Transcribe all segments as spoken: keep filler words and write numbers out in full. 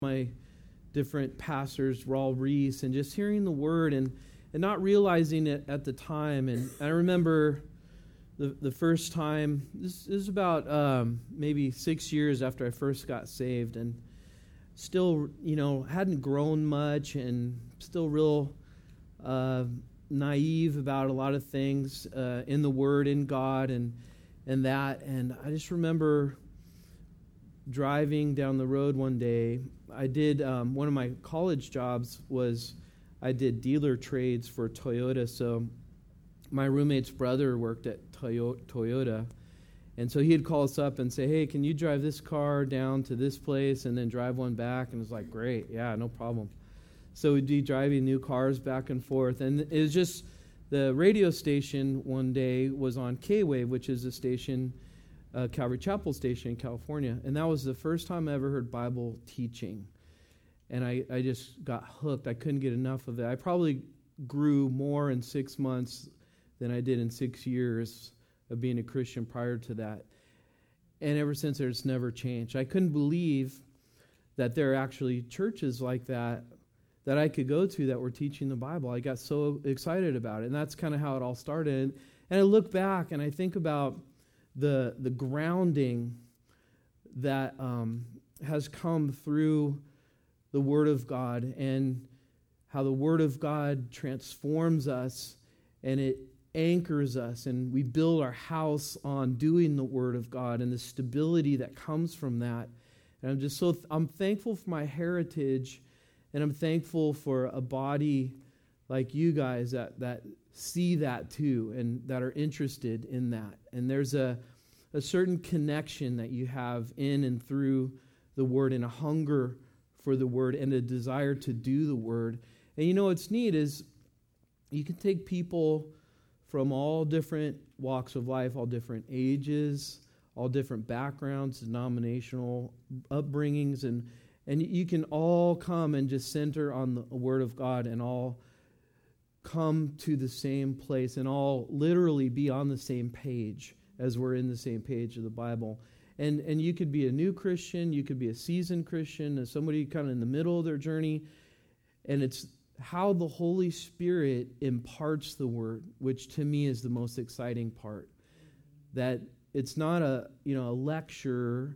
my different pastors, Raul Reese, and just hearing the word and, and not realizing it at the time. And I remember the the first time, this, this is about um, maybe six years after I first got saved, and still, you know, hadn't grown much and still real uh, naive about a lot of things uh, in the Word, in God, and and that. And I just remember driving down the road one day. I did, um, one of my college jobs was I did dealer trades for Toyota. So my roommate's brother worked at Toyota. And so he'd call us up and say, hey, can you drive this car down to this place and then drive one back? And it was like, great, yeah, no problem. So we'd be driving new cars back and forth. And it was just, the radio station one day was on K-Wave, which is a station, uh, Calvary Chapel station in California. And that was the first time I ever heard Bible teaching. And I, I just got hooked. I couldn't get enough of it. I probably grew more in six months than I did in six years of being a Christian prior to that. And ever since, it's never changed. I couldn't believe that there are actually churches like that that I could go to that were teaching the Bible. I got so excited about it. And that's kind of how it all started. And I look back and I think about the the grounding that um, has come through the Word of God, and how the Word of God transforms us and it anchors us, and we build our house on doing the Word of God and the stability that comes from that. And I'm just so, th- I'm thankful for my heritage, and I'm thankful for a body like you guys that, that see that too and that are interested in that. And there's a, a certain connection that you have in and through the Word, and a hunger for the Word and a desire to do the Word. And you know what's neat is you can take people from all different walks of life, all different ages, all different backgrounds, denominational upbringings, and and you can all come and just center on the Word of God and all come to the same place and all literally be on the same page as we're in the same page of the Bible. And and you could be a new Christian, you could be a seasoned Christian, as somebody kind of in the middle of their journey, and it's how the Holy Spirit imparts the Word, which to me is the most exciting part. That it's not a, you know, a lecture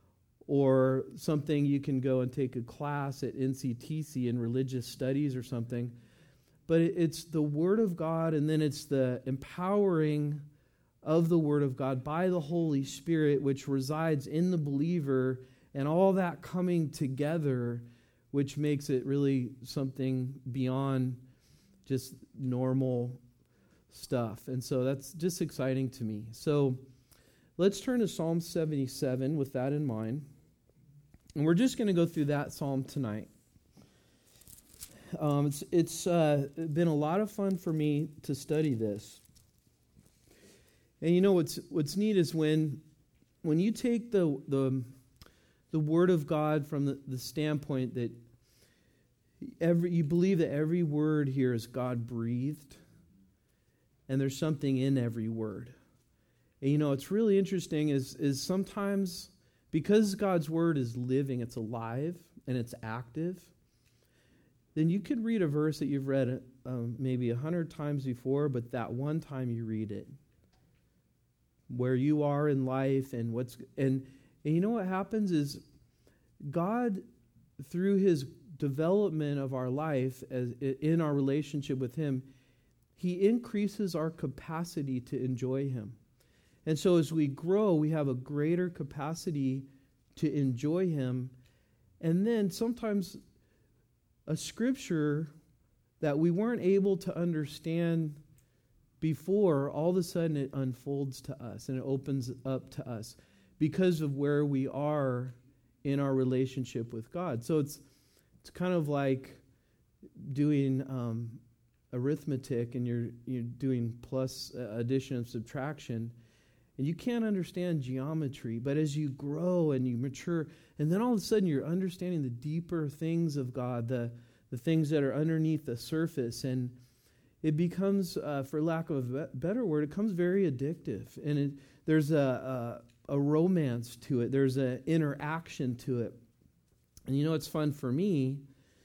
or something you can go and take a class at N C T C in religious studies or something, but it's the Word of God, and then it's the empowering of the Word of God by the Holy Spirit, which resides in the believer, and all that coming together, which makes it really something beyond just normal stuff. And so that's just exciting to me. So let's turn to Psalm seventy-seven with that in mind. And we're just going to go through that psalm tonight. Um, it's it's uh, been a lot of fun for me to study this. And you know what's what's neat is when when you take the the the Word of God from the, the standpoint that every you believe that every word here is God breathed, and there's something in every word. And you know, it's really interesting is is sometimes because God's Word is living, it's alive, and it's active, then you could read a verse that you've read um, maybe a hundred times before, but that one time you read it, where you are in life and what's and and you know what happens is God, through His development of our life as in our relationship with Him, He increases our capacity to enjoy Him. And so as we grow, we have a greater capacity to enjoy Him. And then sometimes a scripture that we weren't able to understand before, all of a sudden it unfolds to us and it opens up to us because of where we are in our relationship with God. So it's it's kind of like doing um, arithmetic, and you're you're doing plus uh, addition and subtraction, and you can't understand geometry, but as you grow and you mature, and then all of a sudden you're understanding the deeper things of God, the the things that are underneath the surface, and it becomes, uh, for lack of a better word, it becomes very addictive. And it, there's a, a, a romance to it. There's an interaction to it. And you know what's fun for me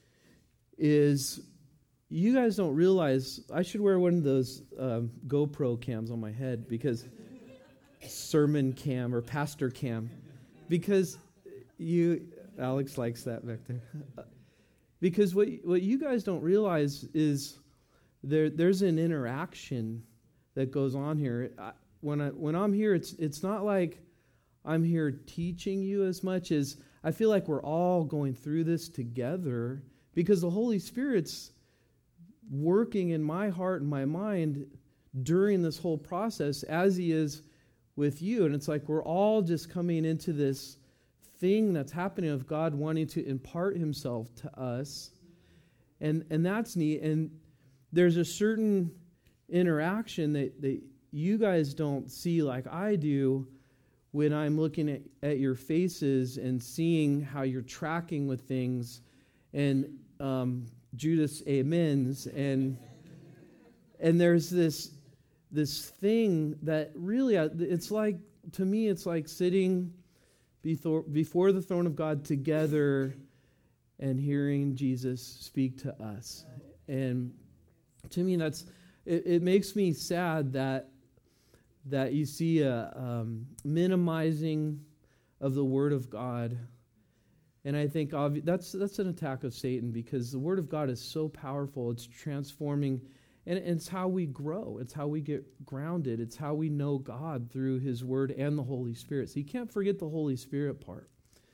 is you guys don't realize I should wear one of those um, GoPro cams on my head because sermon cam or pastor cam because you Alex likes that back there. Because what what you guys don't realize is there there's an interaction that goes on here. I, when I when I'm here, it's it's not like I'm here teaching you as much as I feel like we're all going through this together because the Holy Spirit's working in my heart and my mind during this whole process as He is with you. And it's like we're all just coming into this thing that's happening of God wanting to impart Himself to us. And and that's neat. And there's a certain interaction that, that you guys don't see like I do when I'm looking at, at your faces and seeing how you're tracking with things and um, Judas amens and and there's this this thing that really it's like to me it's like sitting before before the throne of God together and hearing Jesus speak to us. And to me that's it, it makes me sad that that you see a um, minimizing of the Word of God. And I think obvi- that's that's an attack of Satan because the Word of God is so powerful. It's transforming, and it's how we grow. It's how we get grounded. It's how we know God through His Word and the Holy Spirit. So you can't forget the Holy Spirit part.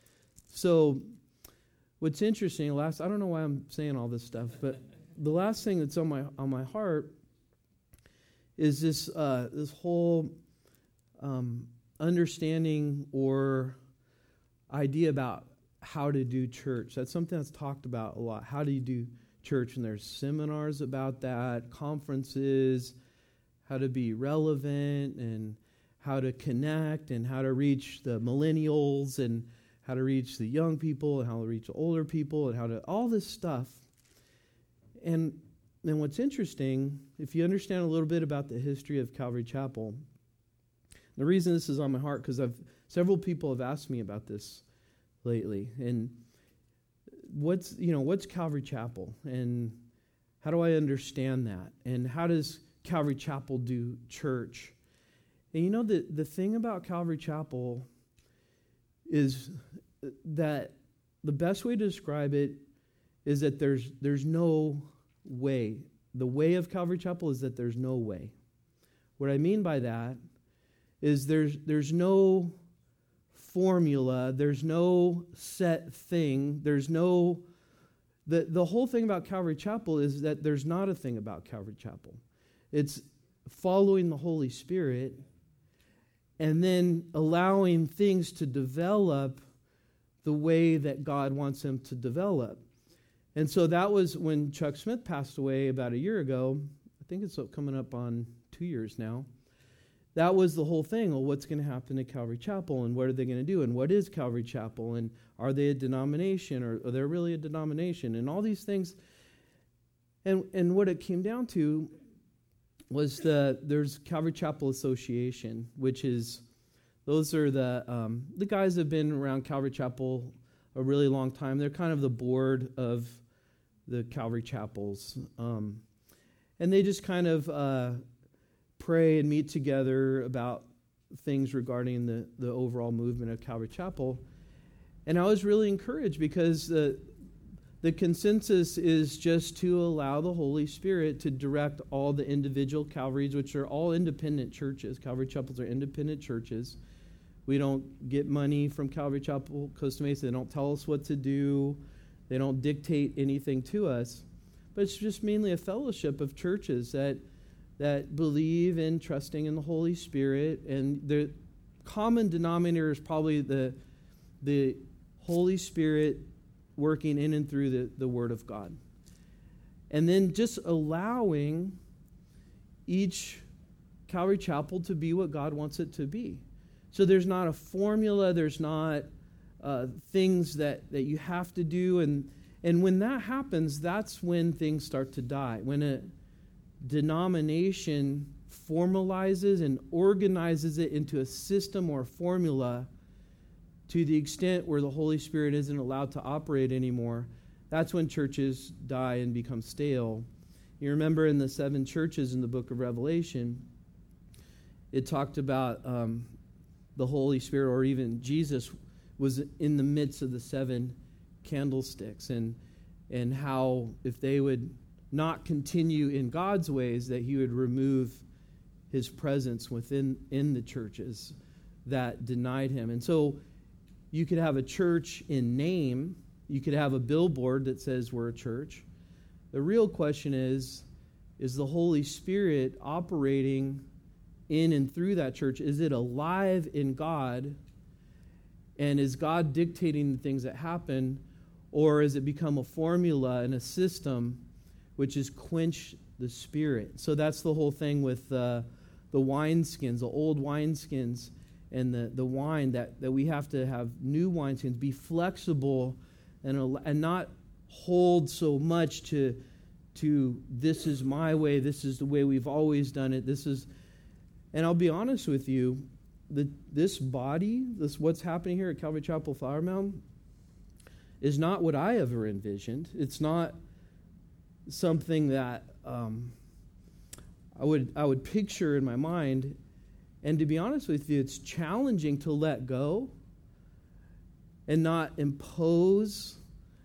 So what's interesting, last I don't know why I'm saying all this stuff, but the last thing that's on my on my heart is this uh, this whole um, understanding or idea about how to do church. That's something that's talked about a lot. How do you do church? And there's seminars about that, conferences, how to be relevant and how to connect and how to reach the millennials and how to reach the young people and how to reach the older people and how to, all this stuff. And And what's interesting, if you understand a little bit about the history of Calvary Chapel, the reason this is on my heart, because I've several people have asked me about this lately, and what's you know what's Calvary Chapel, and how do I understand that, and how does Calvary Chapel do church? And you know the the thing about Calvary Chapel is that the best way to describe it is that there's there's no way. The way of Calvary Chapel is that there's no way. What I mean by that is there's there's no formula, there's no set thing, there's no the the whole thing about Calvary Chapel is that there's not a thing about Calvary Chapel. It's following the Holy Spirit and then allowing things to develop the way that God wants them to develop. And so that was when Chuck Smith passed away about a year ago. I think it's coming up on two years now. That was the whole thing. Well, what's going to happen to Calvary Chapel, and what are they going to do, and what is Calvary Chapel, and are they a denomination, or are they really a denomination, and all these things. And and what it came down to was the there's Calvary Chapel Association, which is those are the um, the guys that have been around Calvary Chapel a really long time. They're kind of the board of the Calvary Chapels. Um, and they just kind of uh, pray and meet together about things regarding the, the overall movement of Calvary Chapel. And I was really encouraged because the, the consensus is just to allow the Holy Spirit to direct all the individual Calvaries, which are all independent churches. Calvary Chapels are independent churches. We don't get money from Calvary Chapel Costa Mesa. They don't tell us what to do. They don't dictate anything to us. But it's just mainly a fellowship of churches that that believe in trusting in the Holy Spirit. And the common denominator is probably the, the Holy Spirit working in and through the, the Word of God. And then just allowing each Calvary Chapel to be what God wants it to be. So there's not a formula, there's not uh, things that, that you have to do. And, and when that happens, that's when things start to die. When a denomination formalizes and organizes it into a system or a formula, to the extent where the Holy Spirit isn't allowed to operate anymore, that's when churches die and become stale. You remember in the seven churches in the book of Revelation, it talked about um, the Holy Spirit, or even Jesus was in the midst of the seven candlesticks, and and how if they would not continue in God's ways, that he would remove his presence within in the churches that denied him. And so you could have a church in name, you could have a billboard that says we're a church. The real question is, is the Holy Spirit operating in and through that church? Is it alive in God? And is God dictating the things that happen? Or has it become a formula and a system which is quench the Spirit? So that's the whole thing with uh, the wineskins, the old wineskins, and the, the wine, that, that we have to have new wineskins, be flexible and, and not hold so much to, to this is my way, this is the way we've always done it, this is... And I'll be honest with you, the, this body, this what's happening here at Calvary Chapel Flower Mound, is not what I ever envisioned. It's not something that um, I would I would picture in my mind. And to be honest with you, it's challenging to let go and not impose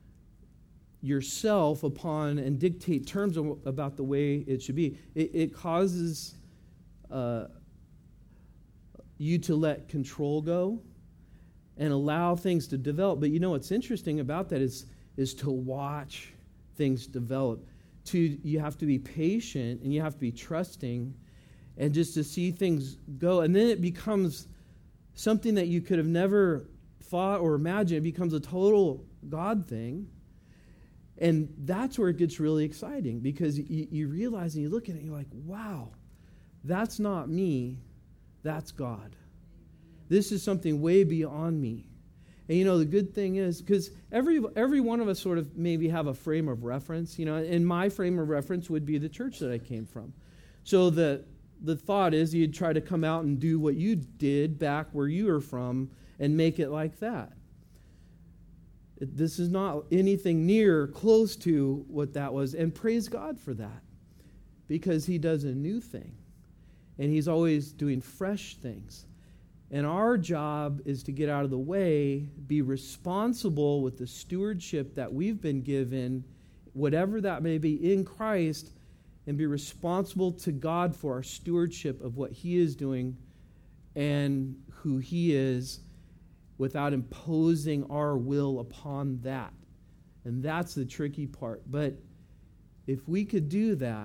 yourself upon and dictate terms of, about the way it should be. It, it causes uh, you to let control go and allow things to develop. But you know what's interesting about that is, is to watch things develop. To you have to be patient and you have to be trusting, and just to see things go. And then it becomes something that you could have never thought or imagined. It becomes a total God thing. And that's where it gets really exciting, because you, you realize and you look at it and you're like, wow, that's not me, that's God. This is something way beyond me. And you know, the good thing is, because every every one of us sort of maybe have a frame of reference. You know, and my frame of reference would be the church that I came from. So the the thought is you'd try to come out and do what you did back where you were from and make it like that. It, this is not anything near close to what that was. And praise God for that, because he does a new thing. And he's always doing fresh things. And our job is to get out of the way, be responsible with the stewardship that we've been given, whatever that may be, in Christ, and be responsible to God for our stewardship of what he is doing and who he is, without imposing our will upon that. And that's the tricky part. But if we could do that,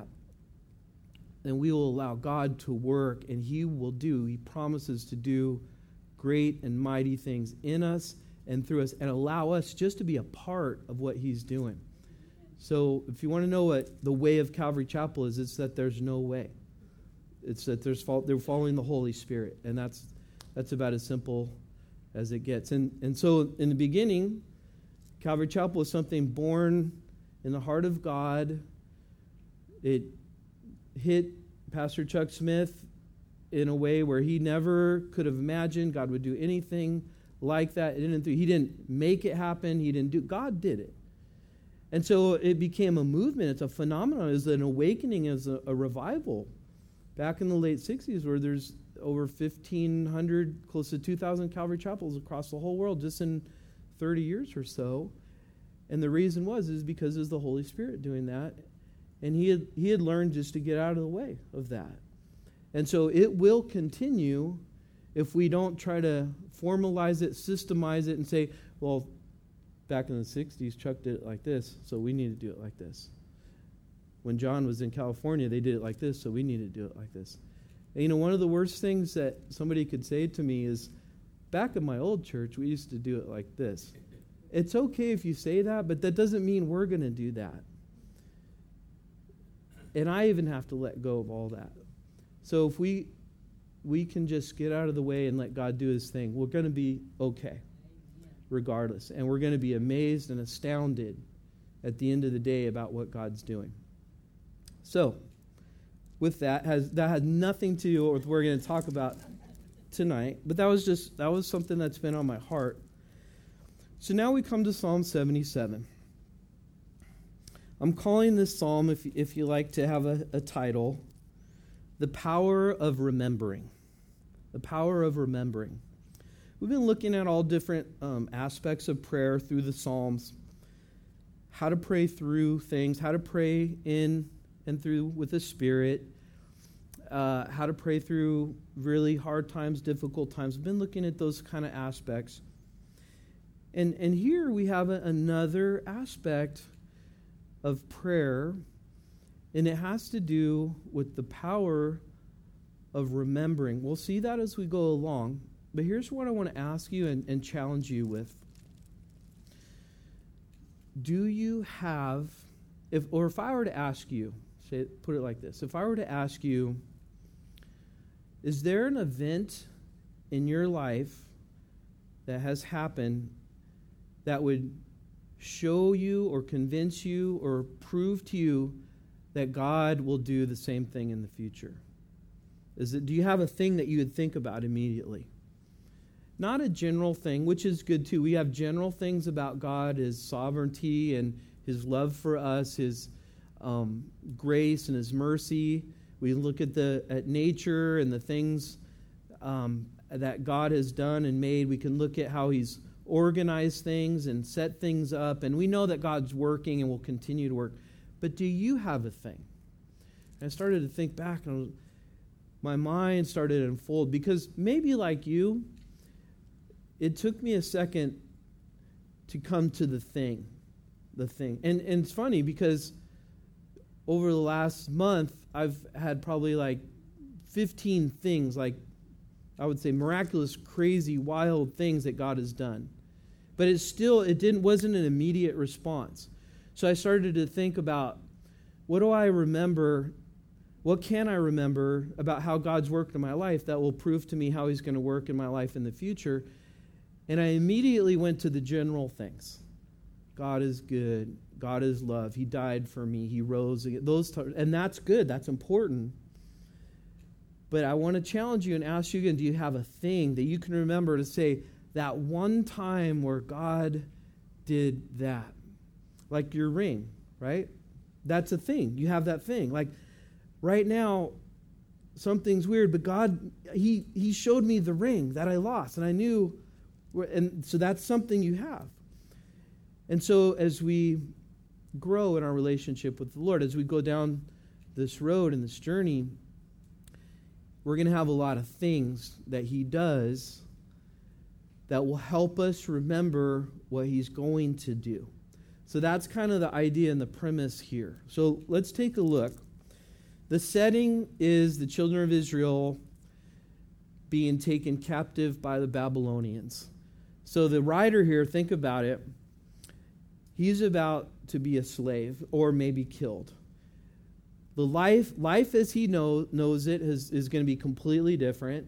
then we will allow God to work, and he will do, he promises to do great and mighty things in us and through us, and allow us just to be a part of what he's doing. So if you want to know what the way of Calvary Chapel is, it's that there's no way. It's that there's they're following the Holy Spirit, and that's that's about as simple as it gets. And and so in the beginning, Calvary Chapel was something born in the heart of God. It hit Pastor Chuck Smith in a way where he never could have imagined God would do anything like that. It didn't, he didn't make it happen. He didn't do. God did it. And so it became a movement. It's a phenomenon. It's an awakening. It's a, a revival. Back in the late sixties, where there's over fifteen hundred, close to two thousand Calvary Chapels across the whole world just in thirty years or so. And the reason was is because it was the Holy Spirit doing that. And he had he had learned just to get out of the way of that. And so it will continue if we don't try to formalize it, systemize it, and say, well, back in the sixties, Chuck did it like this, so we need to do it like this. When John was in California, they did it like this, so we need to do it like this. And you know, one of the worst things that somebody could say to me is, back in my old church, we used to do it like this. It's okay if you say that, but that doesn't mean we're going to do that. And I even have to let go of all that. So if we we can just get out of the way and let God do his thing, we're going to be okay, regardless. And we're going to be amazed and astounded at the end of the day about what God's doing. So, with that, has that had nothing to do with what we're going to talk about tonight. But that was just that was something that's been on my heart So now we come to Psalm seventy-seven. I'm calling this psalm, if, if you like to have a, a title, The Power of Remembering. The Power of Remembering. We've been looking at all different um, aspects of prayer through the Psalms, how to pray through things, how to pray in and through with the Spirit, uh, how to pray through really hard times, difficult times. We've been looking at those kind of aspects. And, and here we have a, another aspect of prayer, and it has to do with the power of remembering. We'll see that as we go along. But here's what I want to ask you and, and challenge you with. Do you have, if or if I were to ask you, say, put it like this, if I were to ask you, is there an event in your life that has happened that would show you or convince you or prove to you that God will do the same thing in the future? Is it, do you have a thing that you would think about immediately? Not a general thing, which is good too. We have general things about God, His sovereignty and His love for us, His um, grace and His mercy. We look at the at nature and the things um, that God has done and made. We can look at how He's organized things and set things up, and we know that God's working and will continue to work. But do you have a thing? And I started to think back, and I was, my mind started to unfold, because maybe like you, it took me a second to come to the thing, the thing. And, and it's funny because over the last month, I've had probably like fifteen things, like I would say miraculous, crazy, wild things that God has done. But it still, it didn't, wasn't an immediate response. So I started to think about, what do I remember, what can I remember about how God's worked in my life that will prove to me how He's going to work in my life in the future? And I immediately went to the general things. God is good. God is love. He died for me. He rose again. Those, t- and that's good. That's important. But I want to challenge you and ask you again, do you have a thing that you can remember to say, that one time where God did that? Like your ring, right? That's a thing. You have that thing. Like right now, something's weird, but God, He He showed me the ring that I lost, and I knew. And so that's something you have. And so as we grow in our relationship with the Lord, as we go down this road and this journey, we're going to have a lot of things that He does that will help us remember what He's going to do. So that's kind of the idea and the premise here. So let's take a look. The setting is the children of Israel being taken captive by the Babylonians. So the writer here, think about it, he's about to be a slave or maybe killed. The life life as he know, knows it is, is going to be completely different.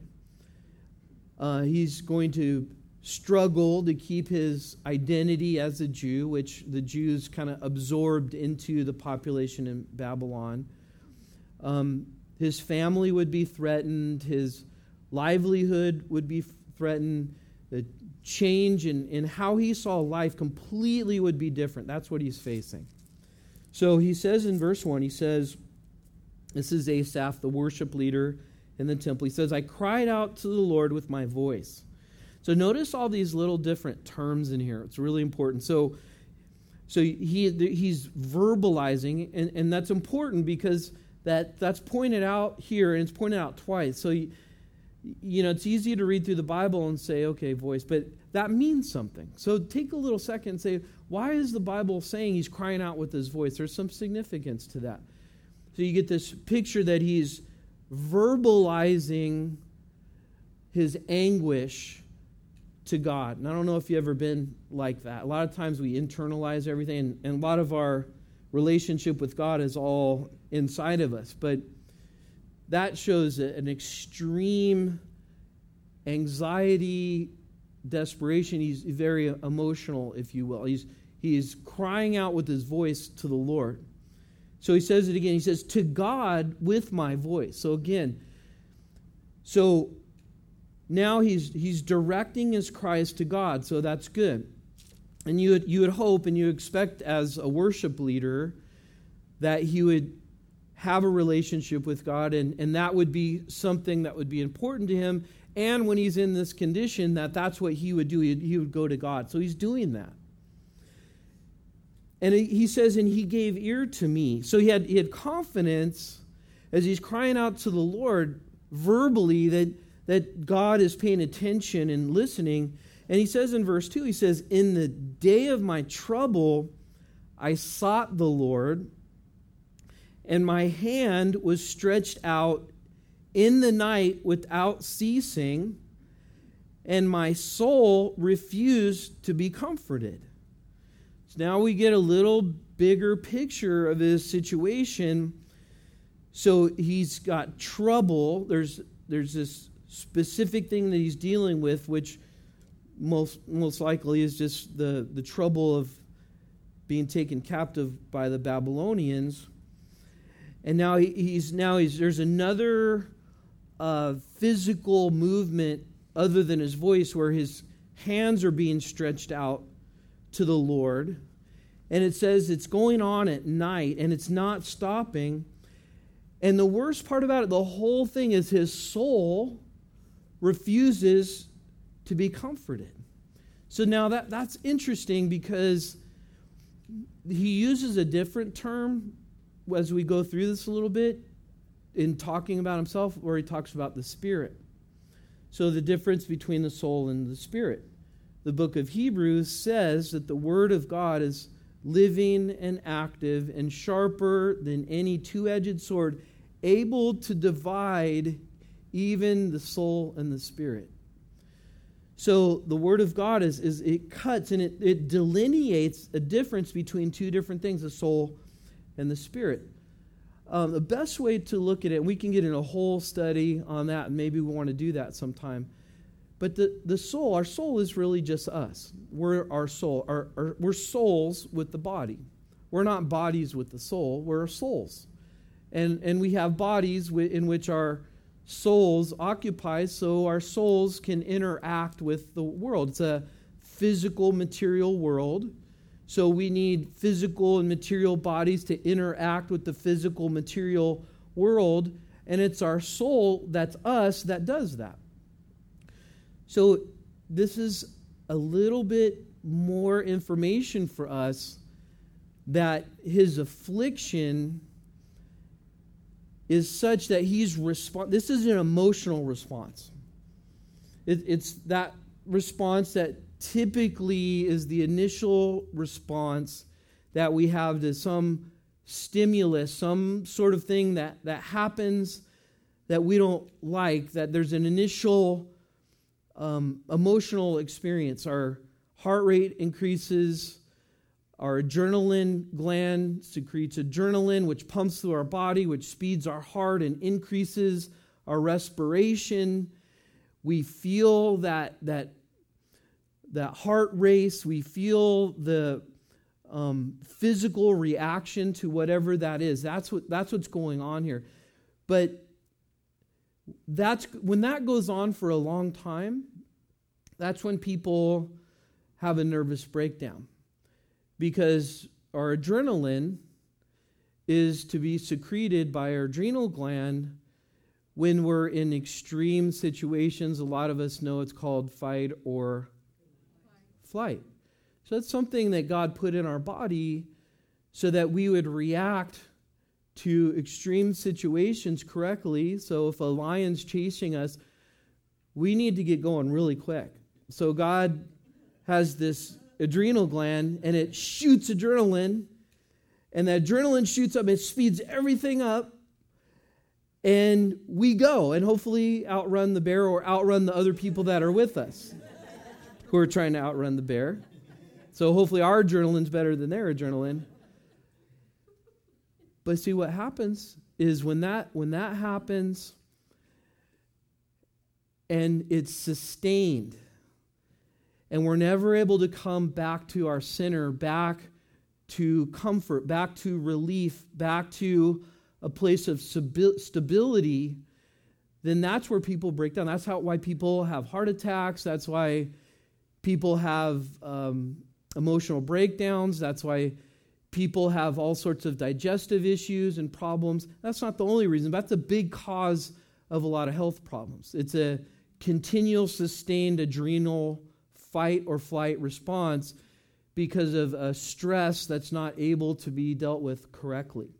Uh, he's going to struggle to keep his identity as a Jew, which the Jews kind of absorbed into the population in Babylon. Um, his family would be threatened. His livelihood would be threatened. The change in, in how he saw life completely would be different. That's what he's facing. So he says in verse one, he says, this is Asaph, the worship leader in the temple. He says, I cried out to the Lord with my voice. So notice all these little different terms in here. It's really important. So so he he's verbalizing, and, and that's important because that, that's pointed out here, and it's pointed out twice. So, you, you know, it's easy to read through the Bible and say, okay, voice, but that means something. So take a little second and say, why is the Bible saying he's crying out with his voice? There's some significance to that. So you get this picture that he's verbalizing his anguish to God. And I don't know if you've ever been like that. A lot of times we internalize everything, and, and a lot of our relationship with God is all inside of us. But that shows an extreme anxiety, desperation. He's very emotional, if you will. He's, he's crying out with his voice to the Lord. So he says it again. He says, to God with my voice. So again, so now he's he's directing his cries to God, so that's good. And you would, you would hope and you expect as a worship leader that he would have a relationship with God, and, and that would be something that would be important to him. And when he's in this condition, that that's what he would do. He, he would go to God. So he's doing that. And he says, and he gave ear to me. So he had, he had confidence as he's crying out to the Lord verbally that, that God is paying attention and listening. And he says in verse two, he says, in the day of my trouble, I sought the Lord, and my hand was stretched out in the night without ceasing, and my soul refused to be comforted. So now we get a little bigger picture of his situation. So he's got trouble. There's, there's this specific thing that he's dealing with, which most most likely is just the, the trouble of being taken captive by the Babylonians. And now he, he's now he's there's another uh, physical movement other than his voice, where his hands are being stretched out to the Lord. And it says it's going on at night, and it's not stopping. And the worst part about it, the whole thing, is his soul refuses to be comforted. So now that, that's interesting, because he uses a different term as we go through this a little bit in talking about himself, where he talks about the spirit. So the difference between the soul and the spirit. The book of Hebrews says that the word of God is living and active and sharper than any two-edged sword, able to divide even the soul and the spirit. So the word of God is, is it cuts and it, it delineates a difference between two different things, the soul and the spirit. Um, the best way to look at it, and we can get in a whole study on that, and maybe we want to do that sometime. But the, the soul, our soul is really just us. We're our soul. Our, our, we're souls with the body. We're not bodies with the soul. We're souls. And, and we have bodies w- in which our souls occupy, so our souls can interact with the world. It's a physical, material world. So we need physical and material bodies to interact with the physical, material world. And it's our soul, that's us, that does that. So this is a little bit more information for us, that his affliction is such that he's respond. This is an emotional response. It, it's that response that typically is the initial response that we have to some stimulus, some sort of thing that, that happens that we don't like, that there's an initial um, emotional experience. Our heart rate increases, our adrenaline gland secretes adrenaline, which pumps through our body, which speeds our heart and increases our respiration. We feel that that that heart race. We feel the um, physical reaction to whatever that is. That's what that's what's going on here. But that's when that goes on for a long time. That's when people have a nervous breakdown, because our adrenaline is to be secreted by our adrenal gland when we're in extreme situations. A lot of us know it's called fight or flight. So that's something that God put in our body so that we would react to extreme situations correctly. So if a lion's chasing us, we need to get going really quick. So God has this adrenal gland, and it shoots adrenaline, and the adrenaline shoots up, it speeds everything up, and we go, and hopefully outrun the bear or outrun the other people that are with us who are trying to outrun the bear. So hopefully our adrenaline's better than their adrenaline. But see, what happens is when that when that happens and it's sustained, and we're never able to come back to our center, back to comfort, back to relief, back to a place of stability, then that's where people break down. That's how why people have heart attacks. That's why people have um, emotional breakdowns. That's why people have all sorts of digestive issues and problems. That's not the only reason, but that's a big cause of a lot of health problems. It's a continual, sustained adrenal fight or flight response because of a stress that's not able to be dealt with correctly.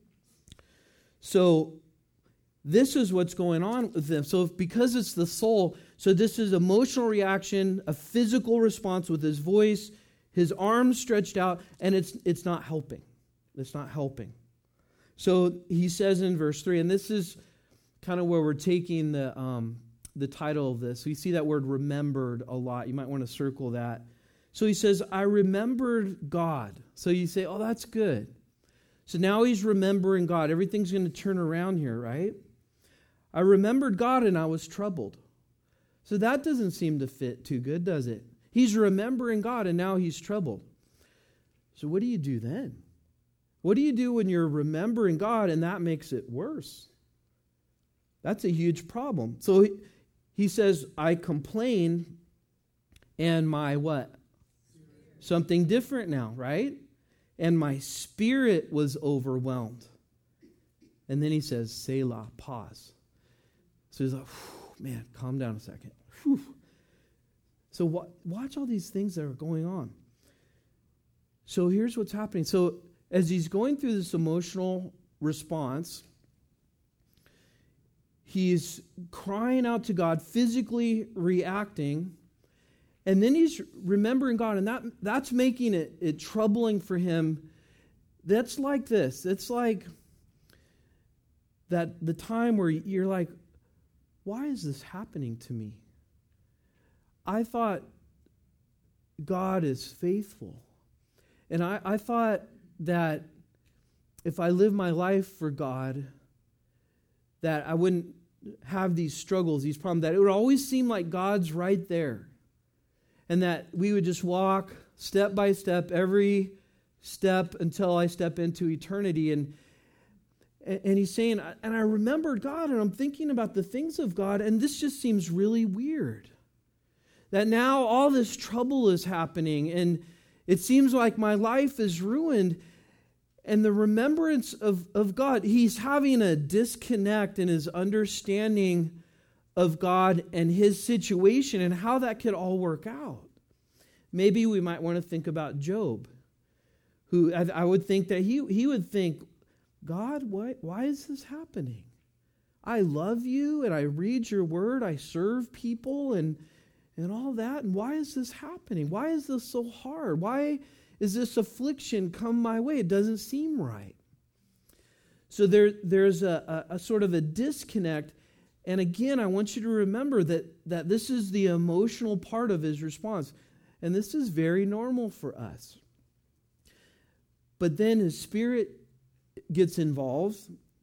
So this is what's going on with them. So if, because it's the soul, so this is emotional reaction, a physical response with his voice, his arms stretched out, and it's it's not helping. It's not helping. So he says in verse three, and this is kind of where we're taking the um, the title of this. We see that word remembered a lot. You might want to circle that. So he says, I remembered God. So you say, oh, that's good. So now he's remembering God. Everything's going to turn around here, right? I remembered God and I was troubled. So that doesn't seem to fit too good, does it? He's remembering God and now he's troubled. So what do you do then? What do you do when you're remembering God and that makes it worse? That's a huge problem. So he, he says, I complained and my what? Something different now, right? And my spirit was overwhelmed. And then he says, Selah, pause. So he's like, man, calm down a second. Whew. So wa- watch all these things that are going on. So here's what's happening. So as he's going through this emotional response, he's crying out to God, physically reacting, and then he's remembering God, and that that's making it, it troubling for him. That's like this. It's like that the time where you're like, why is this happening to me? I thought God is faithful. And I, I thought that if I live my life for God, that I wouldn't have these struggles, these problems, that it would always seem like God's right there. And that we would just walk step by step, every step until I step into eternity. And, and he's saying, and I remembered God, and I'm thinking about the things of God, and this just seems really weird. That now all this trouble is happening, and it seems like my life is ruined. And the remembrance of, of God, he's having a disconnect in his understanding of God and his situation and how that could all work out. Maybe we might want to think about Job, who I, I would think that he, he would think, God, why, why is this happening? I love you and I read your word, I serve people and, and all that, and why is this happening? Why is this so hard? Why is this affliction come my way? It doesn't seem right. So there, there's a, a, a sort of a disconnect. And again, I want you to remember that, that this is the emotional part of his response. And this is very normal for us. But then his spirit gets involved.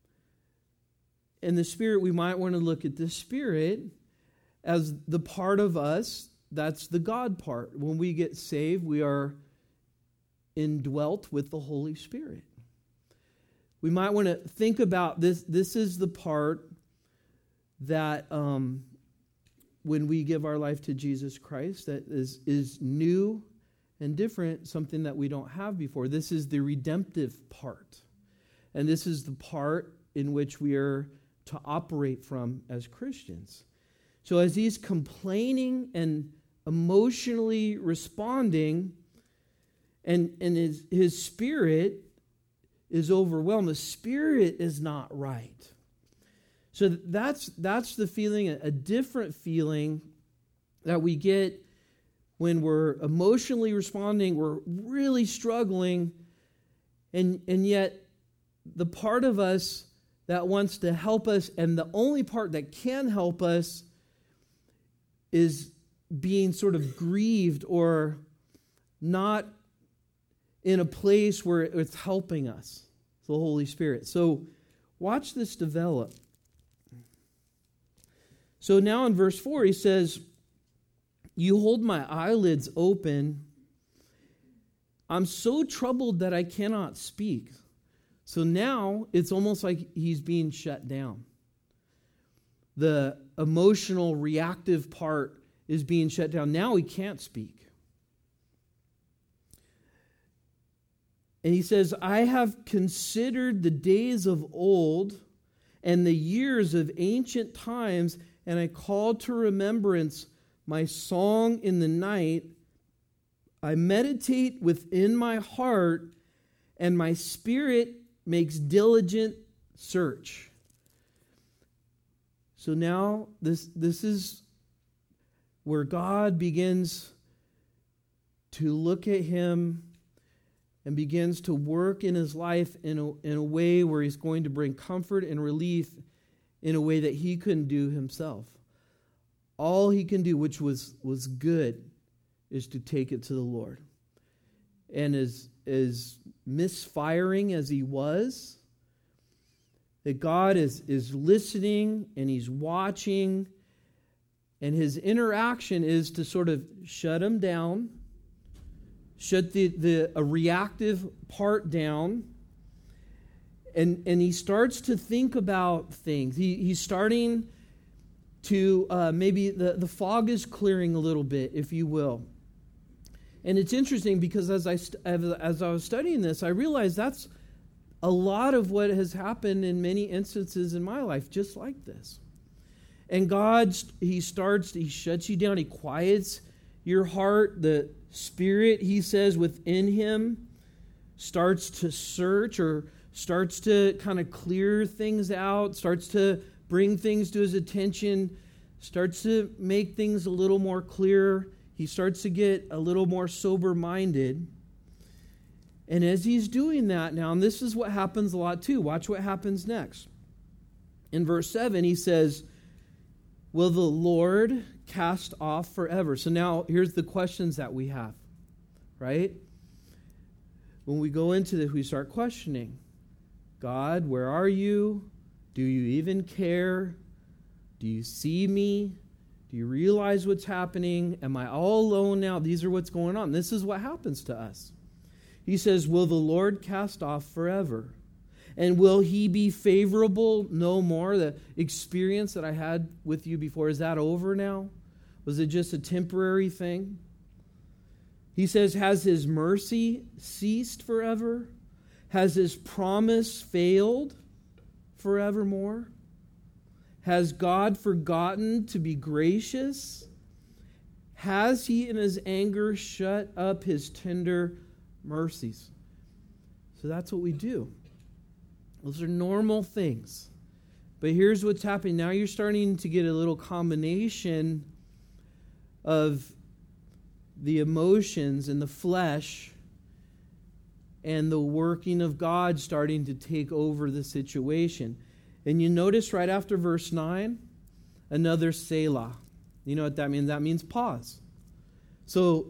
And the spirit, we might want to look at the spirit as the part of us, that's the God part. When we get saved, we are indwelt with the Holy Spirit. We might want to think about this. This is the part that um, when we give our life to Jesus Christ, that is, is new and different, something that we don't have before. This is the redemptive part. And this is the part in which we are to operate from as Christians. So as he's complaining and emotionally responding, and, and his, his spirit is overwhelmed, the spirit is not right. So that's that's the feeling, a different feeling that we get when we're emotionally responding, we're really struggling, and, and yet the part of us that wants to help us, and the only part that can help us, is being sort of grieved or not in a place where it's helping us, the Holy Spirit. So watch this develop. So now in verse four, he says, you hold my eyelids open. I'm so troubled that I cannot speak. So now it's almost like he's being shut down. The emotional, reactive part is being shut down. Now he can't speak. And he says, I have considered the days of old and the years of ancient times, and I call to remembrance my song in the night. I meditate within my heart, and my spirit makes diligent search. So now this, this is where God begins to look at him and begins to work in his life in a, in a way where he's going to bring comfort and relief in a way that he couldn't do himself. All he can do, which was, was good, is to take it to the Lord. And as, as misfiring as he was, that God is, is listening and he's watching, and his interaction is to sort of shut him down, shut the, the a reactive part down, and, and he starts to think about things. He, he's starting to, uh, maybe the, the fog is clearing a little bit, if you will. And it's interesting because as I, as I was studying this, I realized that's a lot of what has happened in many instances in my life, just like this. And God, he starts, he shuts you down, he quiets your heart. The Spirit, he says, within him starts to search or starts to kind of clear things out, starts to bring things to his attention, starts to make things a little more clear. He starts to get a little more sober-minded. And as he's doing that now, and this is what happens a lot too, watch what happens next. In verse seven, he says, will the Lord cast off forever? So now here's the questions that we have, right? When we go into this, we start questioning. God, where are you? Do you even care? Do you see me? Do you realize what's happening? Am I all alone now? These are what's going on. This is what happens to us. He says, will the Lord cast off forever? And will he be favorable no more? The experience that I had with you before, is that over now? Was it just a temporary thing? He says, has his mercy ceased forever? Has his promise failed forevermore? Has God forgotten to be gracious? Has he in his anger shut up his tender mercies? So that's what we do. Those are normal things. But here's what's happening. Now you're starting to get a little combination of the emotions and the flesh and the working of God starting to take over the situation. And you notice right after verse nine, another Selah. You know what that means? That means pause. So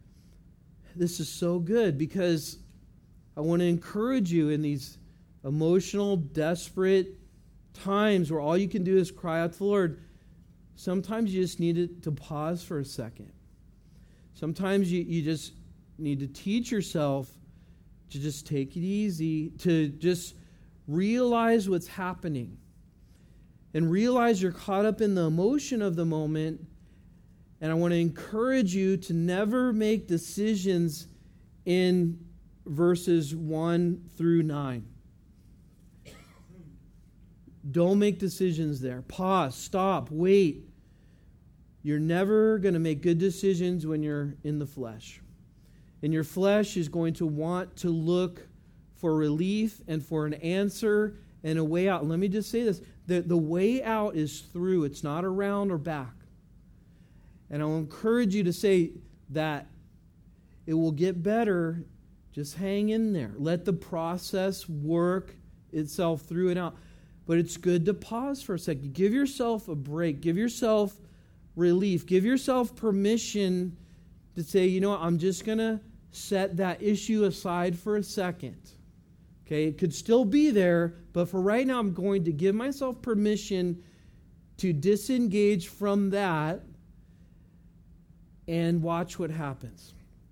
this is so good because I want to encourage you in these emotional, desperate times where all you can do is cry out to the Lord. Sometimes you just need to pause for a second. Sometimes you, you just need to teach yourself to just take it easy, to just realize what's happening and realize you're caught up in the emotion of the moment. And I want to encourage you to never make decisions in verses one through nine. Don't make decisions there. Pause, stop, wait. You're never going to make good decisions when you're in the flesh. And your flesh is going to want to look for relief and for an answer and a way out. Let me just say this. The, the way out is through. It's not around or back. And I'll encourage you to say that it will get better. Just hang in there. Let the process work itself through and out. But it's good to pause for a second. Give yourself a break. Give yourself relief. Give yourself permission to say, you know what, I'm just going to set that issue aside for a second. Okay, it could still be there, but for right now, I'm going to give myself permission to disengage from that and watch what happens.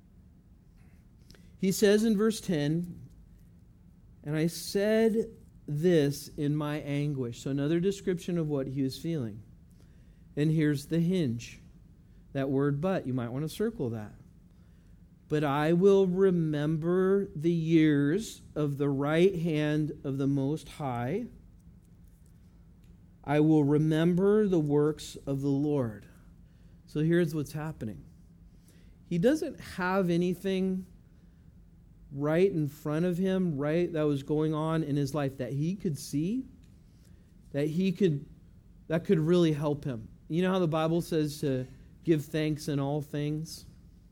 He says in verse ten, and I said this in my anguish. So another description of what he was feeling. And here's the hinge. That word but, you might want to circle that. but I will remember the years of the right hand of the Most High. I will remember the works of the Lord. So here's what's happening. He doesn't have anything right in front of him, right, that was going on in his life that he could see, that he could, that could really help him. You know how the Bible says to give thanks in all things?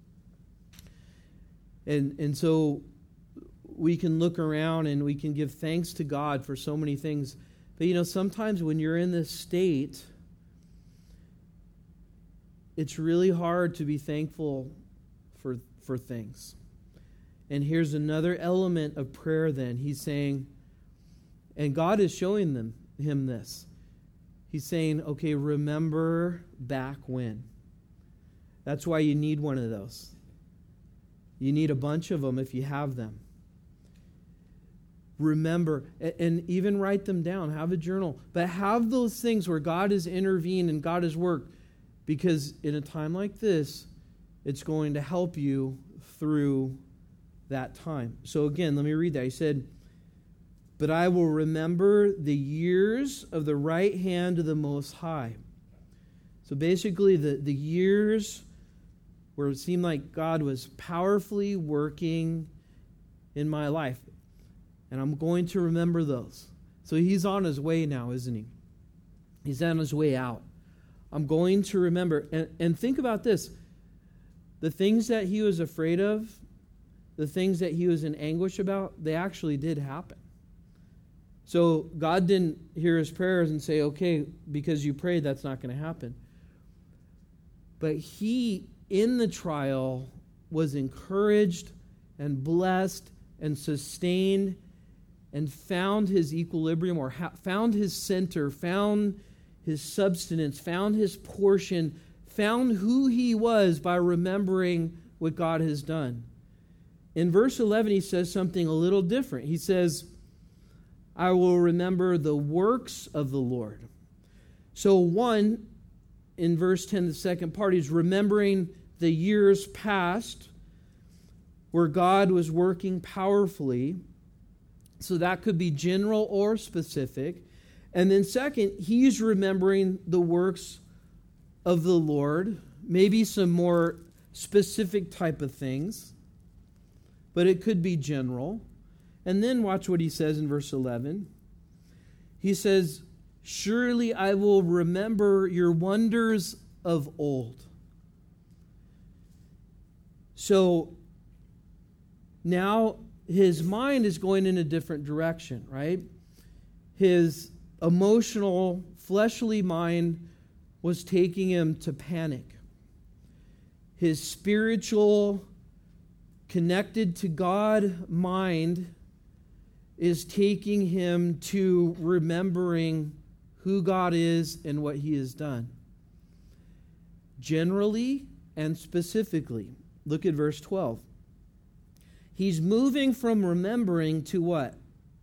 And and so we can look around and we can give thanks to God for so many things. But you know, sometimes when you're in this state, it's really hard to be thankful for for things. And here's another element of prayer then. He's saying, and God is showing them him this. He's saying, okay, remember back when. That's why you need one of those. You need a bunch of them if you have them. Remember, and even write them down. Have a journal. But have those things where God has intervened and God has worked. Because in a time like this, it's going to help you through that time. So again, let me read that. He said, but I will remember the years of the right hand of the Most High. So basically, the, the years where it seemed like God was powerfully working in my life. And I'm going to remember those. So he's on his way now, isn't he? He's on his way out. I'm going to remember. And, and think about this. The things that he was afraid of, the things that he was in anguish about, they actually did happen. So God didn't hear his prayers and say, okay, because you prayed, that's not going to happen. But he, in the trial, was encouraged and blessed and sustained and found his equilibrium, or ha- found his center, found his substance, found his portion, found who he was by remembering what God has done. In verse eleven, he says something a little different. He says, I will remember the works of the Lord. So one, in verse ten, the second part, he's remembering the years past where God was working powerfully. So that could be general or specific. And then second, he's remembering the works of the Lord, maybe some more specific type of things, but it could be general. And then watch what he says in verse eleven. He says, surely I will remember your wonders of old. So now his mind is going in a different direction, right? His emotional, fleshly mind was taking him to panic. His spiritual, connected to God mind is taking him to remembering who God is and what he has done. Generally and specifically. Look at verse twelve. He's moving from remembering to what?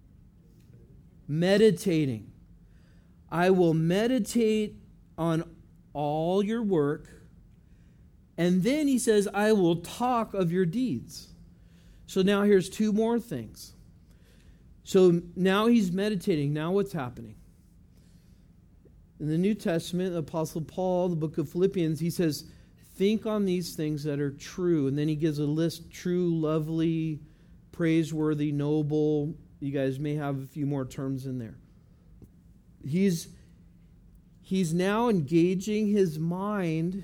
Meditating. I will meditate on all your work. And then he says, I will talk of your deeds. So now here's two more things. So now he's meditating. Now what's happening? In the New Testament, the Apostle Paul, the book of Philippians, he says, think on these things that are true. And then he gives a list: true, lovely, praiseworthy, noble. You guys may have a few more terms in there. He's, he's now engaging his mind,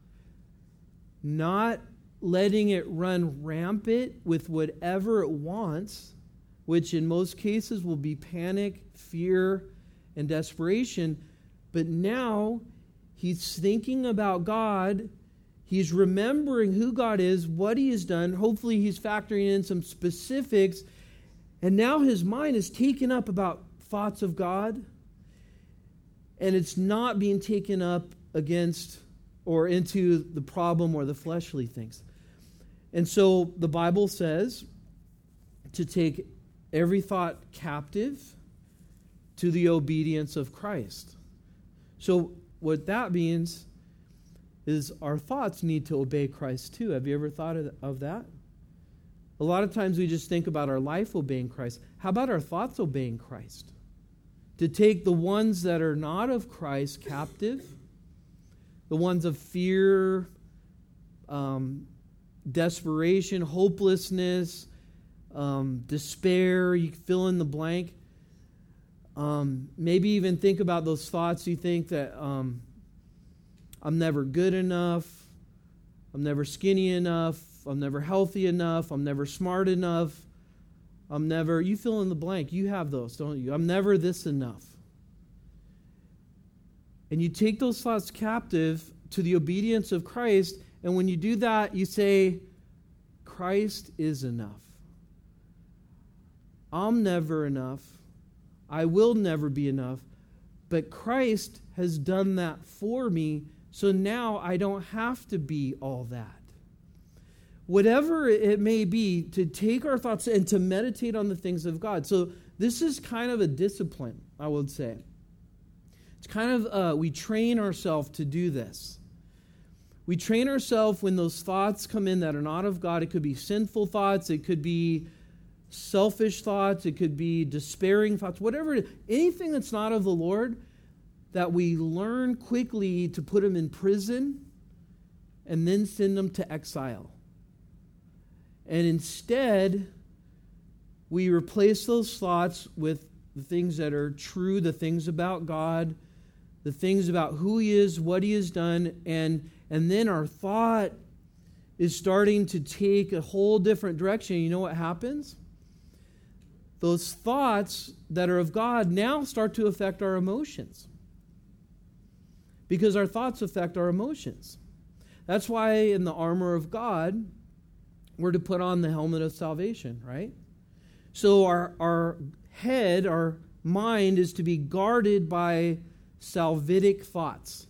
not letting it run rampant with whatever it wants, which in most cases will be panic, fear, and desperation. But now he's thinking about God. He's remembering who God is, what he has done. Hopefully he's factoring in some specifics. And now his mind is taken up about thoughts of God. And it's not being taken up against or into the problem or the fleshly things. And so the Bible says to take every thought captive to the obedience of Christ. So what that means is our thoughts need to obey Christ too. Have you ever thought of, of that? A lot of times we just think about our life obeying Christ. How about our thoughts obeying Christ? To take the ones that are not of Christ captive, the ones of fear, um, desperation, hopelessness, um, despair, you fill in the blank. Um, maybe even think about those thoughts you think that um, I'm never good enough, I'm never skinny enough, I'm never healthy enough, I'm never smart enough, I'm never, you fill in the blank. You have those, don't you? I'm never this enough. And you take those thoughts captive to the obedience of Christ, and when you do that, you say, Christ is enough. I'm never enough. I will never be enough. But Christ has done that for me, so now I don't have to be all that. Whatever it may be, to take our thoughts and to meditate on the things of God. So this is kind of a discipline, I would say. It's kind of, uh, we train ourselves to do this. We train ourselves when those thoughts come in that are not of God. It could be sinful thoughts. It could be selfish thoughts. It could be despairing thoughts. Whatever it is, anything that's not of the Lord, that we learn quickly to put them in prison and then send them to exile. And instead, we replace those thoughts with the things that are true, the things about God, the things about who He is, what He has done, and, and then our thought is starting to take a whole different direction. You know what happens? Those thoughts that are of God now start to affect our emotions. Because our thoughts affect our emotions. That's why in the armor of God, we're to put on the helmet of salvation, right? So our, our head, our mind is to be guarded by salvific thoughts.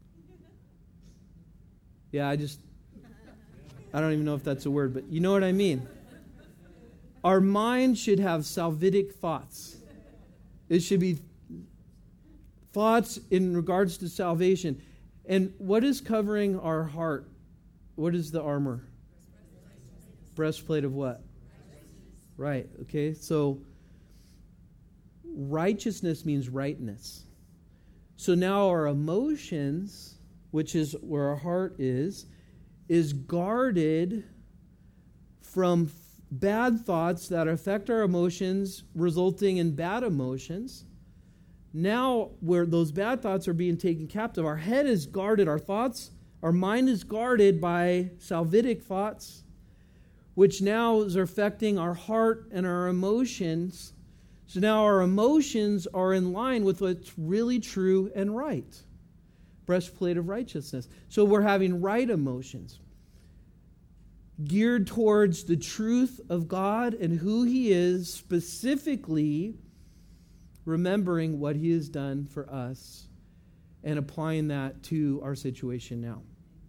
Yeah, I just, I don't even know if that's a word, but you know what I mean. Our mind should have salvific thoughts. It should be thoughts in regards to salvation. And what is covering our heart? What is the armor? Breastplate of what? Right, okay. So righteousness means rightness. So now our emotions, which is where our heart is, is guarded from bad thoughts that affect our emotions, resulting in bad emotions. Now, where those bad thoughts are being taken captive, our head is guarded, our thoughts, our mind is guarded by salvific thoughts, which now is affecting our heart and our emotions. So now our emotions are in line with what's really true and right. Breastplate of righteousness. So we're having right emotions, geared towards the truth of God and who He is, specifically remembering what He has done for us and applying that to our situation now.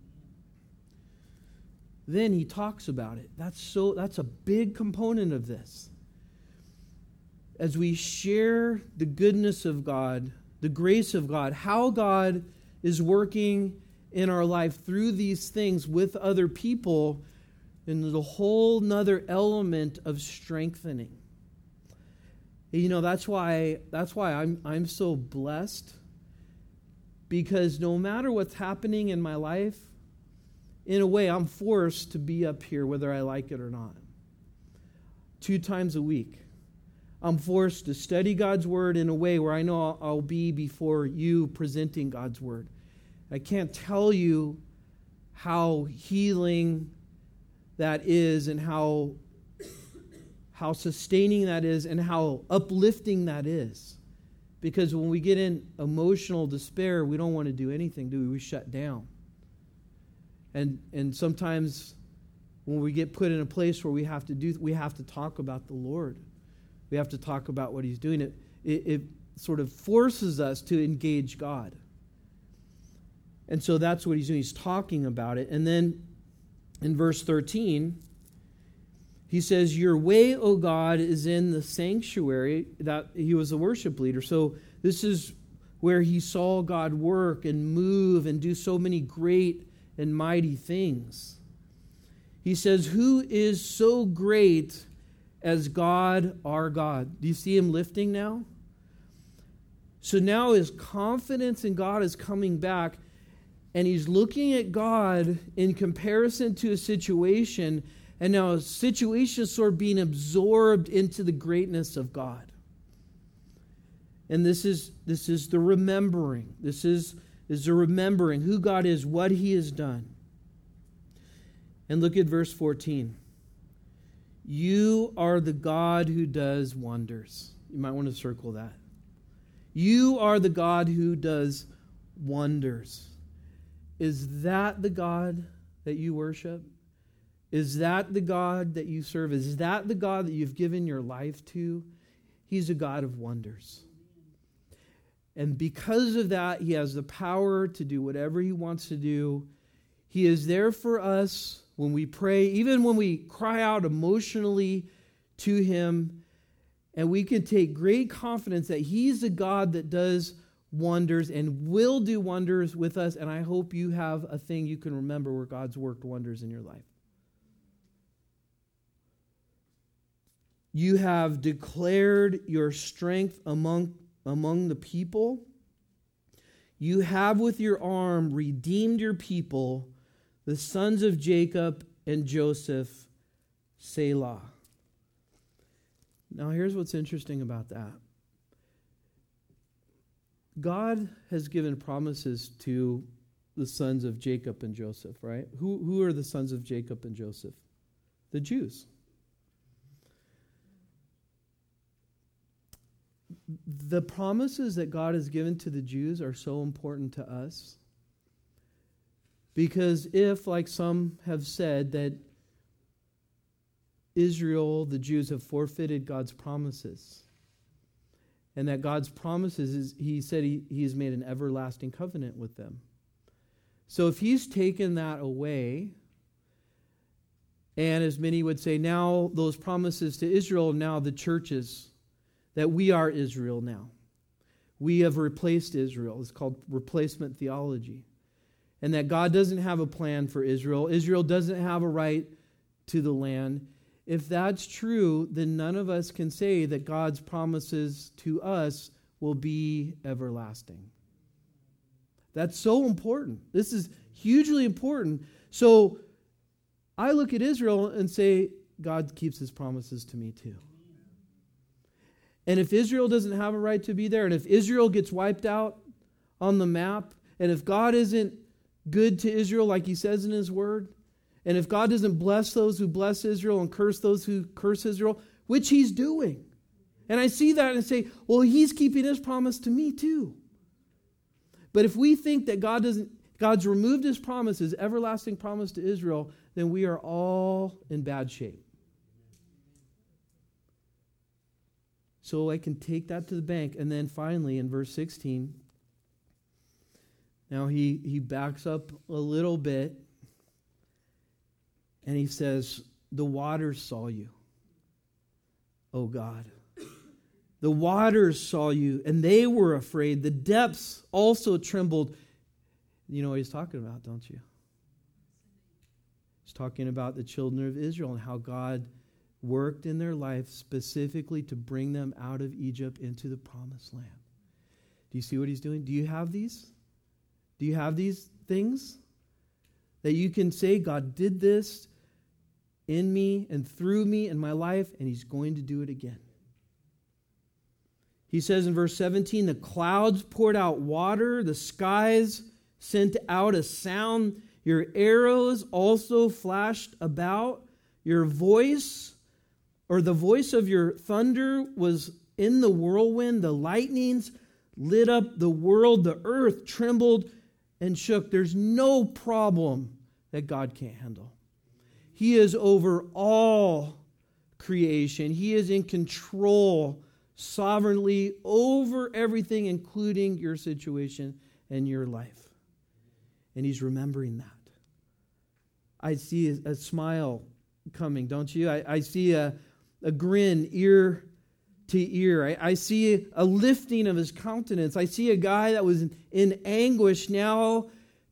Then he talks about it. That's so that's a big component of this. As we share the goodness of God, the grace of God, how God is working in our life through these things with other people, and there's a whole nother element of strengthening. You know, that's why that's why I'm I'm so blessed, because no matter what's happening in my life, in a way, I'm forced to be up here whether I like it or not. Two times a week. I'm forced to study God's Word in a way where I know I'll, I'll be before you presenting God's Word. I can't tell you how healing that is and how, how sustaining that is and how uplifting that is. Because when we get in emotional despair, we don't want to do anything, do we? We shut down. And and sometimes when we get put in a place where we have to do, we have to talk about the Lord. We have to talk about what He's doing. It, it, it sort of forces us to engage God. And so that's what He's doing. He's talking about it. And then in verse thirteen, He says, "Your way, O God, is in the sanctuary." That He was a worship leader. So this is where he saw God work and move and do so many great and mighty things. He says, who is so great as God, our God? Do you see him lifting now? So now his confidence in God is coming back, and he's looking at God in comparison to a situation, and now a situation is sort of being absorbed into the greatness of God. And this is this is the remembering. This is, is the remembering who God is, what he has done. And look at verse fourteen. You are the God who does wonders. You might want to circle that. You are the God who does wonders. Is that the God that you worship? Is that the God that you serve? Is that the God that you've given your life to? He's a God of wonders. And because of that, he has the power to do whatever he wants to do. He is there for us when we pray, even when we cry out emotionally to him. And we can take great confidence that he's a God that does wonders and will do wonders with us. And I hope you have a thing you can remember where God's worked wonders in your life. You have declared your strength among, among the people. You have with your arm redeemed your people, the sons of Jacob and Joseph, Selah. Now here's what's interesting about that. God has given promises to the sons of Jacob and Joseph, right? Who, who are the sons of Jacob and Joseph? The Jews. The promises that God has given to the Jews are so important to us because if, like some have said, that Israel, the Jews, have forfeited God's promises, and that God's promises is, he said he, he has made an everlasting covenant with them. So if he's taken that away, and as many would say, now those promises to Israel, now the churches, that we are Israel now. We have replaced Israel. It's called replacement theology. And that God doesn't have a plan for Israel. Israel doesn't have a right to the land. If that's true, then none of us can say that God's promises to us will be everlasting. That's so important. This is hugely important. So I look at Israel and say, God keeps his promises to me too. And if Israel doesn't have a right to be there, and if Israel gets wiped out on the map, and if God isn't good to Israel like he says in his word, and if God doesn't bless those who bless Israel and curse those who curse Israel, which he's doing. And I see that and I say, well, he's keeping his promise to me too. But if we think that God doesn't, God's removed his promise, his everlasting promise to Israel, then we are all in bad shape. So I can take that to the bank. And then finally in verse sixteen, now he, he backs up a little bit and he says, the waters saw you, O God. The waters saw you and they were afraid. The depths also trembled. You know what he's talking about, don't you? He's talking about the children of Israel and how God worked in their life specifically to bring them out of Egypt into the promised land. Do you see what he's doing? Do you have these? Do you have these things? That you can say, God did this in me and through me in my life, and he's going to do it again. He says in verse seventeen, the clouds poured out water, the skies sent out a sound, your arrows also flashed about, your voice or the voice of your thunder was in the whirlwind. The lightnings lit up the world. The earth trembled and shook. There's no problem that God can't handle. He is over all creation. He is in control sovereignly over everything, including your situation and your life. And he's remembering that. I see a, a smile coming, don't you? I, I see a A grin ear to ear. I, I see a lifting of his countenance. I see a guy that was in, in anguish now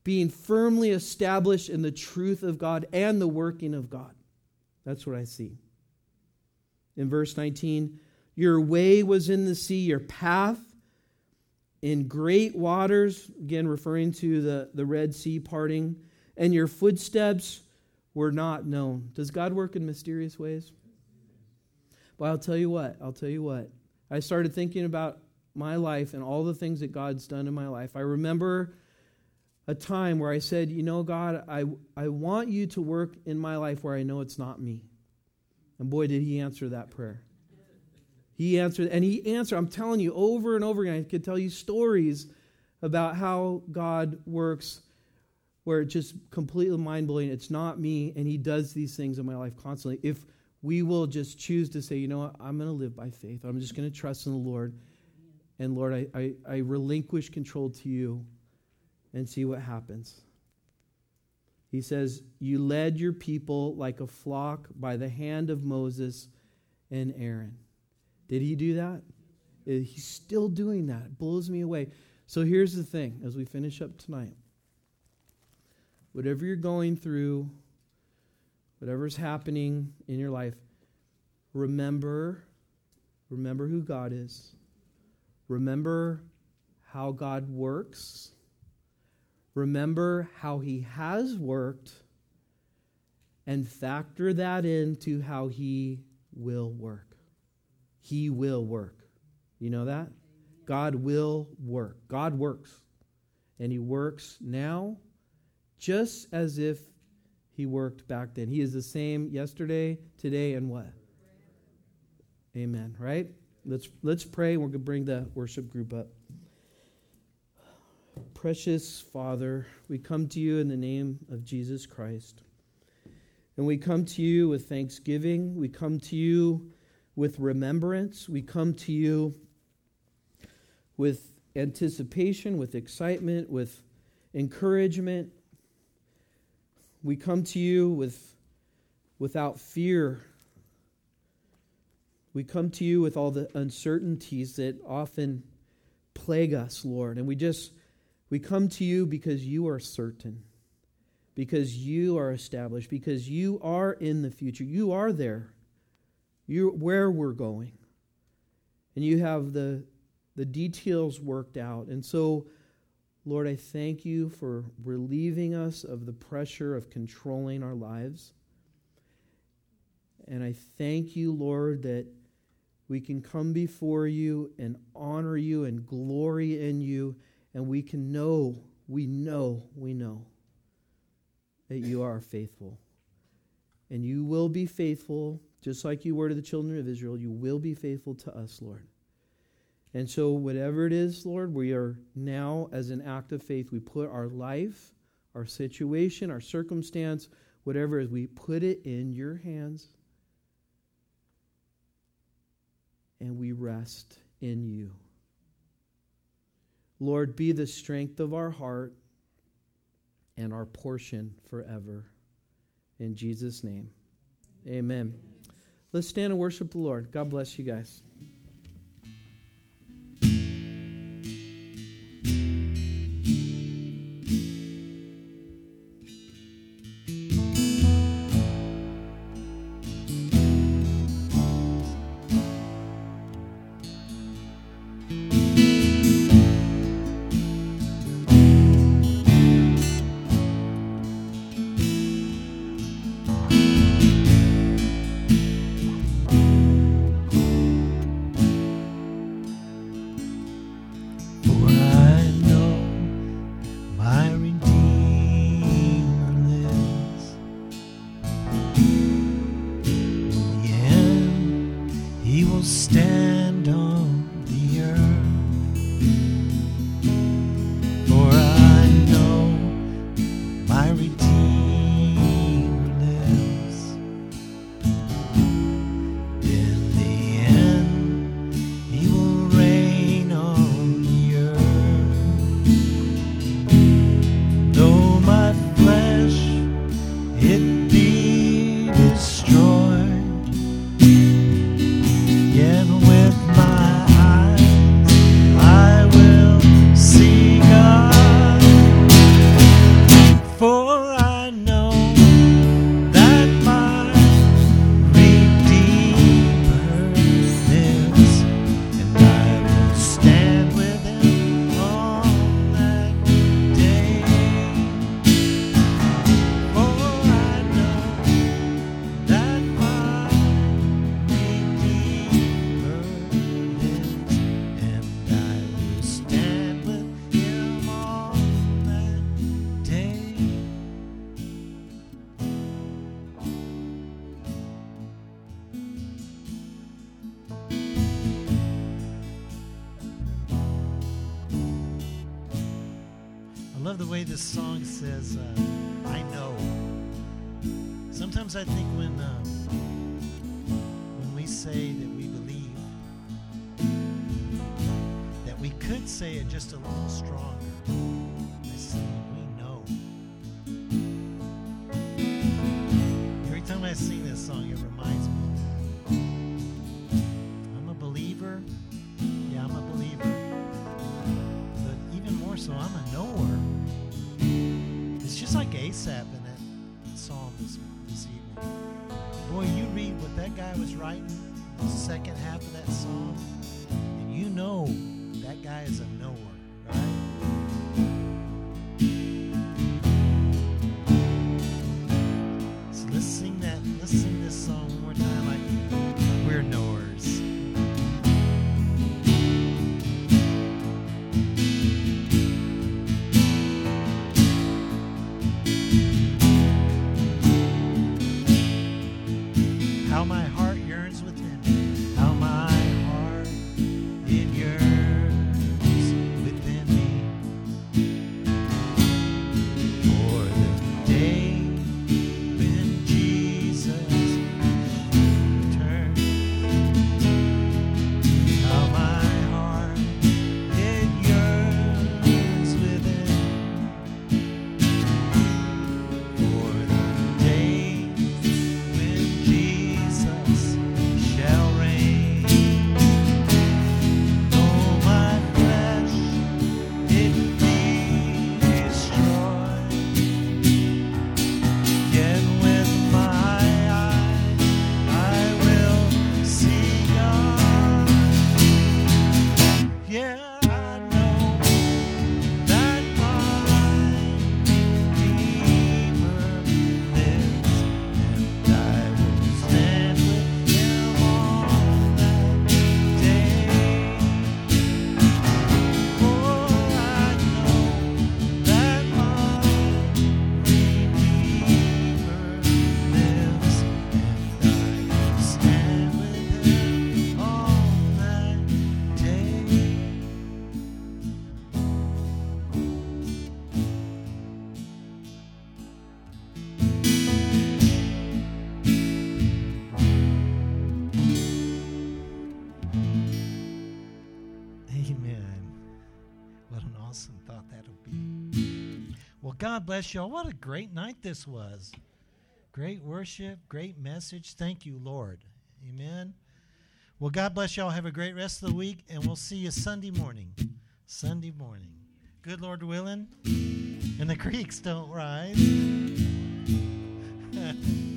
being firmly established in the truth of God and the working of God. That's what I see. In verse nineteen, your way was in the sea, your path in great waters, again referring to the, the Red Sea parting, and your footsteps were not known. Does God work in mysterious ways? Well, I'll tell you what, I'll tell you what. I started thinking about my life and all the things that God's done in my life. I remember a time where I said, you know, God, I, I want you to work in my life where I know it's not me. And boy, did he answer that prayer. He answered, and he answered, I'm telling you, over and over again, I could tell you stories about how God works where it's just completely mind-blowing. It's not me, and he does these things in my life constantly. If we will just choose to say, you know what, I'm going to live by faith. I'm just going to trust in the Lord. And Lord, I, I, I relinquish control to you and see what happens. He says, you led your people like a flock by the hand of Moses and Aaron. Did he do that? He's still doing that. It blows me away. So here's the thing as we finish up tonight. Whatever you're going through, whatever's happening in your life, remember, remember who God is. Remember how God works. Remember how he has worked, and factor that into how he will work. He will work. You know that? God will work. God works. And he works now just as if he worked back then. He is the same yesterday, today, and what? Amen, right? Let's let's pray. We're going to bring the worship group up. Precious Father, we come to you in the name of Jesus Christ. And we come to you with thanksgiving. We come to you with remembrance. We come to you with anticipation, with excitement, with encouragement. We come to you with without fear. We come to you with all the uncertainties that often plague us, Lord. And we just, we come to you because you are certain, because you are established, because you are in the future. You are there. You're where we're going. And you have the, the details worked out. And so, Lord, I thank you for relieving us of the pressure of controlling our lives. And I thank you, Lord, that we can come before you and honor you and glory in you, and we can know, we know, we know that you are faithful. And you will be faithful, just like you were to the children of Israel. You will be faithful to us, Lord. And so whatever it is, Lord, we are now, as an act of faith, we put our life, our situation, our circumstance, whatever it is, we put it in your hands. And we rest in you. Lord, be the strength of our heart and our portion forever. In Jesus' name, amen. Let's stand and worship the Lord. God bless you guys. love the way this song says, uh, I know. Sometimes I think when um, when we say that we believe, that we could say it just a little stronger. I say, we know. Every time I sing this song, it reminds me of that. I'm a believer. Yeah, I'm a believer. But even more so, I'm a knower. It's just like Asaph in that psalm this, this evening. Boy, you read what that guy was writing, the second half of that song, and you know that guy is a knower, right? So let's sing that, let's sing this song one more time like we're knowers. How my heart yearns within me. How my heart, it yearns within me. For the day when Jesus returns. How my heart, it yearns within me. For the day when Jesus shall reign. Though my flesh it be destroyed, yet with my eyes I will see God. Yeah, I know that my Redeemer lives, and I will stand with him on that day. For I know that my Redeemer lives, and I will stand with him on that day. Amen. What an awesome thought that would be. Well, God bless y'all. What a great night this was. Great worship, great message. Thank you, Lord. Amen. Well, God bless y'all. Have a great rest of the week, and we'll see you Sunday morning. Sunday morning. Good Lord willing. And the creeks don't rise.